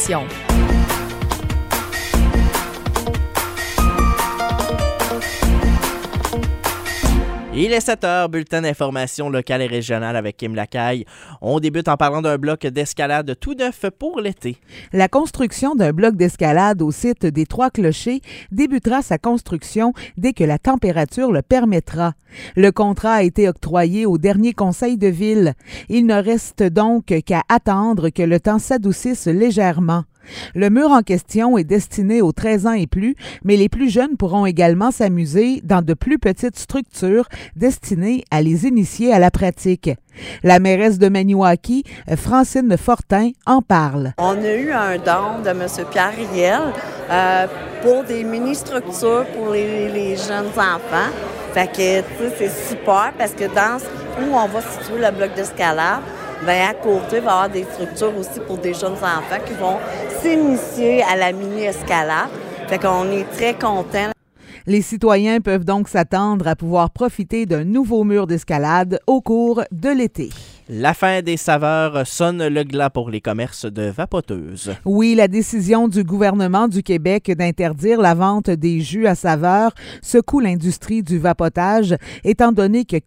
l'émission. Il est 7h, bulletin d'information locale et régionale avec Kim Lacaille. On débute en parlant d'un bloc d'escalade tout neuf pour l'été. La construction d'un bloc d'escalade au site des Trois-Clochers débutera sa construction dès que la température le permettra. Le contrat a été octroyé au dernier conseil de ville. Il ne reste donc qu'à attendre que le temps s'adoucisse légèrement. Le mur en question est destiné aux 13 ans et plus, mais les plus jeunes pourront également s'amuser dans de plus petites structures destinées à les initier à la pratique. La mairesse de Maniwaki, Francine Fortin, en parle. On a eu un don de M. Pierre Riel pour des mini-structures pour les jeunes enfants. Fait que, tu sais, c'est super parce que dans où on va situer le bloc d'escalade, bien, à côté, il va y avoir des structures aussi pour des jeunes enfants qui vont s'initier à la mini-escalade. Fait qu'on est très contents. Les citoyens peuvent donc s'attendre à pouvoir profiter d'un nouveau mur d'escalade au cours de l'été. La fin des saveurs sonne le glas pour les commerces de vapoteuses. Oui, la décision du gouvernement du Québec d'interdire la vente des jus à saveur secoue l'industrie du vapotage, étant donné que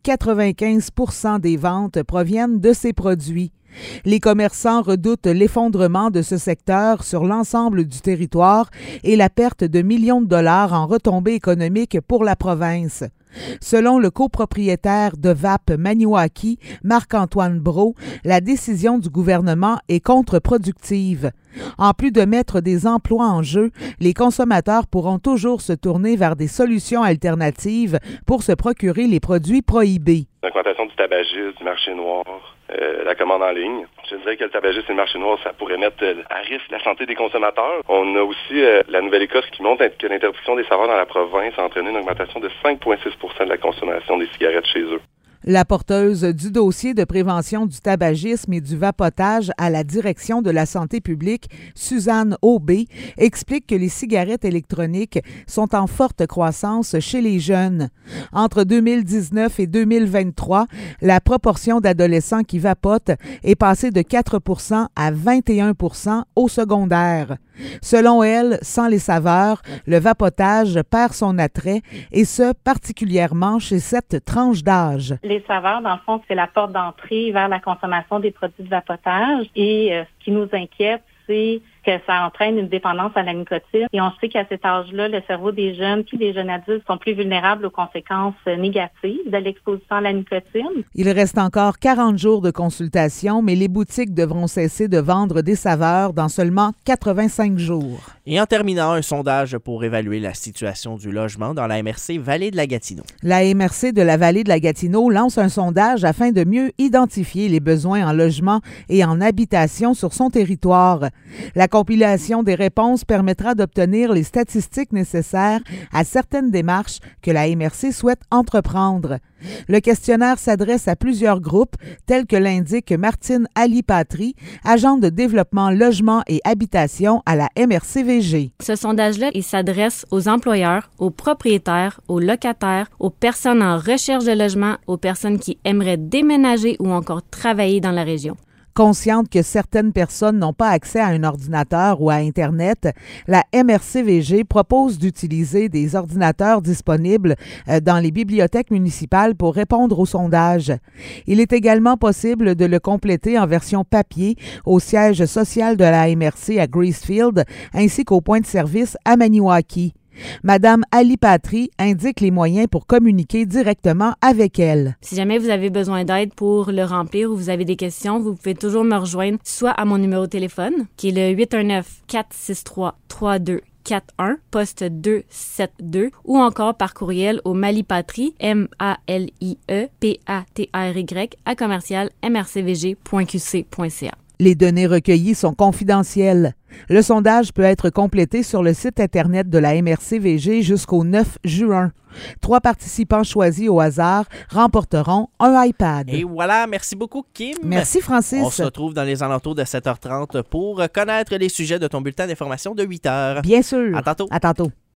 95% des ventes proviennent de ces produits. Les commerçants redoutent l'effondrement de ce secteur sur l'ensemble du territoire et la perte de millions de dollars en retombées économiques pour la province. Selon le copropriétaire de VAP Maniwaki, Marc-Antoine Brault, la décision du gouvernement est contre-productive. En plus de mettre des emplois en jeu, les consommateurs pourront toujours se tourner vers des solutions alternatives pour se procurer les produits prohibés. L'augmentation du tabagisme, du marché noir, la commande en ligne. Je dirais que le tabagisme et le marché noir, ça pourrait mettre à risque la santé des consommateurs. On a aussi la Nouvelle-Écosse qui montre que l'interdiction des saveurs dans la province a entraîné une augmentation de 5,6% de la consommation des cigarettes chez eux. La porteuse du dossier de prévention du tabagisme et du vapotage à la direction de la santé publique, Suzanne Aubé, explique que les cigarettes électroniques sont en forte croissance chez les jeunes. Entre 2019 et 2023, la proportion d'adolescents qui vapotent est passée de 4% à 21% au secondaire. Selon elle, sans les saveurs, le vapotage perd son attrait, et ce, particulièrement chez cette tranche d'âge. Les saveurs, dans le fond, c'est la porte d'entrée vers la consommation des produits de vapotage. Et ce qui nous inquiète, c'est que ça entraîne une dépendance à la nicotine. Et on sait qu'à cet âge-là, le cerveau des jeunes puis des jeunes adultes sont plus vulnérables aux conséquences négatives de l'exposition à la nicotine. Il reste encore 40 jours de consultation, mais les boutiques devront cesser de vendre des saveurs dans seulement 85 jours. Et en terminant, un sondage pour évaluer la situation du logement dans la MRC Vallée de la Gatineau. La MRC de la Vallée de la Gatineau lance un sondage afin de mieux identifier les besoins en logement et en habitation sur son territoire. La compilation des réponses permettra d'obtenir les statistiques nécessaires à certaines démarches que la MRC souhaite entreprendre. Le questionnaire s'adresse à plusieurs groupes, tels que l'indique Martine Ali-Patry, agente de développement, logement et habitation à la MRC-VG. Ce sondage-là, il s'adresse aux employeurs, aux propriétaires, aux locataires, aux personnes en recherche de logement, aux personnes qui aimeraient déménager ou encore travailler dans la région. Consciente que certaines personnes n'ont pas accès à un ordinateur ou à Internet, la MRC-VG propose d'utiliser des ordinateurs disponibles dans les bibliothèques municipales pour répondre au sondage. Il est également possible de le compléter en version papier au siège social de la MRC à Gracefield ainsi qu'au point de service à Maniwaki. Madame Ali-Patry indique les moyens pour communiquer directement avec elle. Si jamais vous avez besoin d'aide pour le remplir ou vous avez des questions, vous pouvez toujours me rejoindre soit à mon numéro de téléphone, qui est le 819-463-3241, poste 272, ou encore par courriel au malipatry, MALIEPATRY, à commercial mrcvg.qc.ca. Les données recueillies sont confidentielles. Le sondage peut être complété sur le site Internet de la MRC-VG jusqu'au 9 juin. 3 participants choisis au hasard remporteront un iPad. Et voilà, merci beaucoup, Kim. Merci, Francis. On se retrouve dans les alentours de 7h30 pour connaître les sujets de ton bulletin d'information de 8h. Bien sûr. À tantôt. À tantôt.